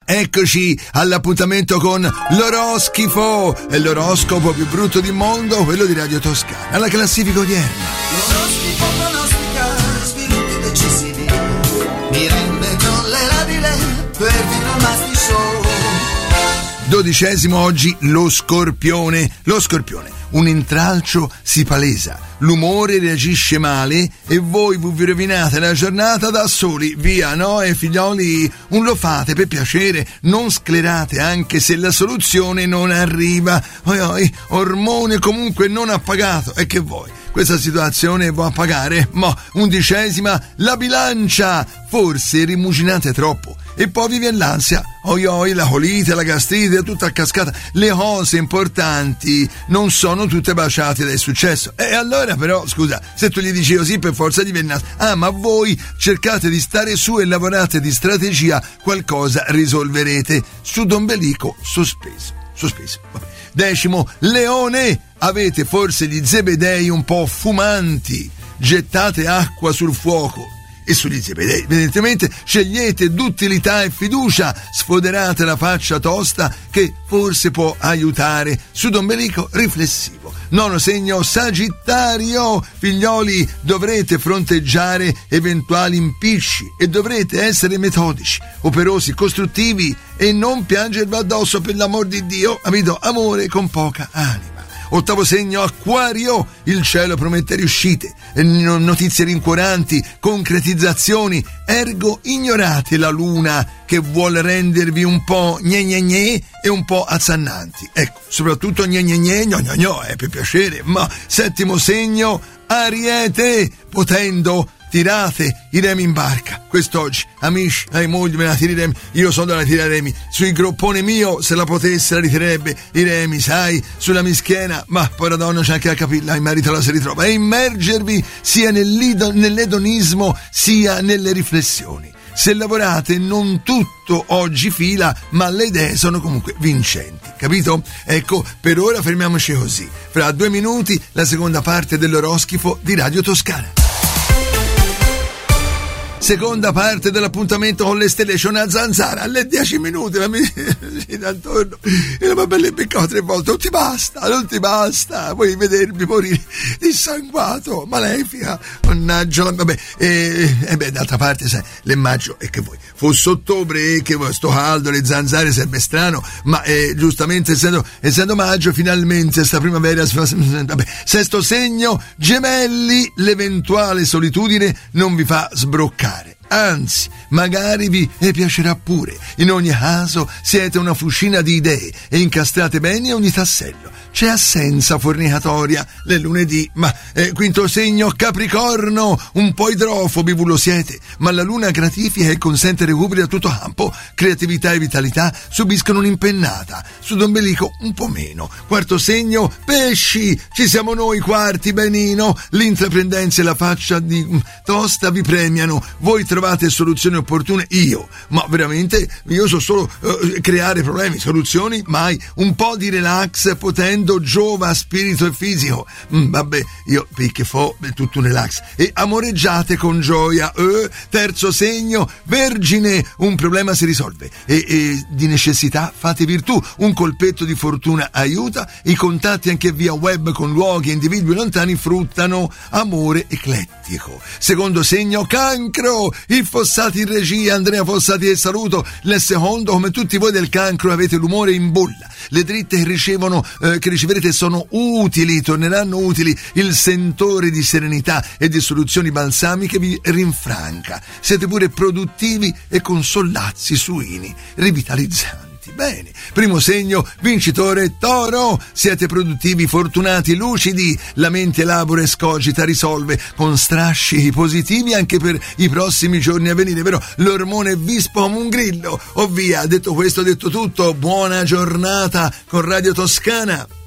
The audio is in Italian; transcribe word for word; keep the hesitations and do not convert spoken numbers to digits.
eccoci all'appuntamento con l'oroschifo, è l'oroscopo più brutto del mondo, quello di Radio Toscana, alla classifica odierna. L'oroscopo pronostica sviluppi decisivi, mi rende tollerabile per vino al Masti Show. Dodicesimo oggi lo Scorpione. Lo Scorpione, un intralcio si palesa, l'umore reagisce male e voi vi rovinate la giornata da soli, via, no? E figlioli, un lo fate per piacere, non sclerate anche se la soluzione non arriva. Oi, oi, ormone comunque non appagato, e che vuoi? Questa situazione va a pagare, ma undicesima, la Bilancia, forse rimuginate troppo e poi vi viene l'ansia, oi oi, la colite, la gastrite, tutta a cascata, le cose importanti non sono tutte baciate dal successo. E allora però, scusa, se tu gli dici così per forza di venire, ah ma voi cercate di stare su e lavorate di strategia, qualcosa risolverete. Sudombelico sospeso, sospeso. Vabbè. Decimo, Leone, avete forse gli zebedei un po' fumanti, gettate acqua sul fuoco. E sugli zebedei, evidentemente, scegliete d'utilità e fiducia, sfoderate la faccia tosta che forse può aiutare. Sudombelico riflessivo. Nono segno, Sagittario, figlioli, dovrete fronteggiare eventuali impicci e dovrete essere metodici, operosi, costruttivi e non piangervi addosso, per l'amor di Dio, capito? Amore con poca anima. Ottavo segno, Acquario, il cielo promette riuscite, notizie rincuoranti, concretizzazioni, ergo ignorate la luna che vuole rendervi un po' gne gne gne e un po' azzannanti. Ecco, soprattutto gne gne gne, gno gno gno, è per piacere. Ma settimo segno, Ariete, potendo tirate i remi in barca. Quest'oggi, amici, ai mogli me la tireremo, io sono da tirare remi, sul groppone mio, se la potesse la ritirerebbe i remi, sai, sulla mischiena, ma povera donna c'è anche la capilla, in merito la si ritrova, e immergervi sia nell'edonismo sia nelle riflessioni. Se lavorate non tutto oggi fila, ma le idee sono comunque vincenti, capito? Ecco, per ora fermiamoci così. Fra due minuti la seconda parte dell'oroscifo di Radio Toscana. Seconda parte dell'appuntamento con le stelle, c'è una zanzara alle dieci minuti, ma mi gira attorno e la mamma le beccava tre volte, non ti basta, non ti basta, vuoi vedermi morire dissanguato, malefica, mannaggia la, vabbè, e, e beh, d'altra parte, sai, l'emmaggio, e che vuoi, fosse ottobre, e che vuoi, sto caldo, le zanzare sarebbe strano, ma eh, giustamente essendo, essendo maggio, finalmente sta primavera, vabbè, sesto segno, Gemelli, l'eventuale solitudine non vi fa sbroccare. Anzi, magari vi piacerà pure. In ogni caso, siete una fucina di idee e incastrate bene ogni tassello. C'è assenza fornicatoria le lunedì, ma eh, quinto segno, Capricorno, un po' idrofobi voi lo siete, ma la luna gratifica e consente recuperi a tutto campo. Creatività e vitalità subiscono un'impennata, sudombelico un po' meno. Quarto segno, Pesci, ci siamo noi quarti, benino, l'intraprendenza e la faccia di tosta vi premiano, voi trovate soluzioni opportune, io, ma veramente io so solo uh, creare problemi, soluzioni mai, un po' di relax potendo giova spirito e fisico, mm, vabbè, io perché fo tutto un relax, e amoreggiate con gioia. Eh, terzo segno, Vergine, un problema si risolve e, e di necessità fate virtù, un colpetto di fortuna aiuta, i contatti anche via web con luoghi e individui lontani fruttano, amore eclettico. Secondo segno, Cancro, il Fossati in regia, Andrea Fossati e saluto, il secondo, come tutti voi del Cancro avete l'umore in bolla, le dritte che ricevono eh, che riceverete sono utili, torneranno utili, il sentore di serenità e di soluzioni balsamiche vi rinfranca, siete pure produttivi e con sollazzi suini rivitalizzanti. Bene, primo segno, vincitore, Toro, siete produttivi, fortunati, lucidi, la mente elabora e scogita, risolve con strascichi positivi anche per i prossimi giorni a venire, vero? L'ormone vispo come un grillo. Oh via, detto questo, detto tutto, buona giornata con Radio Toscana.